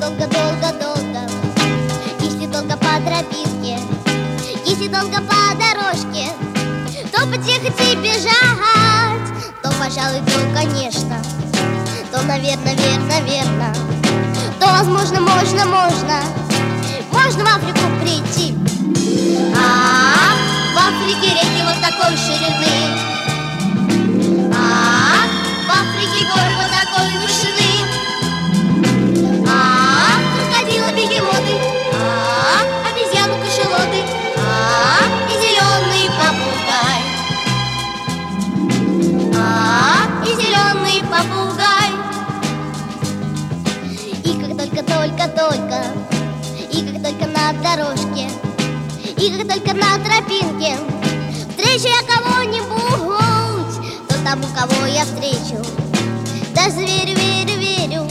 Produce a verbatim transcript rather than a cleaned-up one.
долго-долго-долго, если долго по тропинке, если долго по дорожке, то потихать и бежать, то, пожалуй, то, конечно, то, наверное, верно, верно, то, возможно, можно, можно, можно в Африку прийти. А в Африке реки вот такой ширины, а в Африке горы вот такой вышины, а крокодилы, бегемоты, а обезьяны, кашалоты, а и зеленый попугай, а и зеленый попугай. И как только-только-только, и как только на дорожке, и как только на тропинке встречу я кого-нибудь, то тому, кого я встречу, даже верю, верю,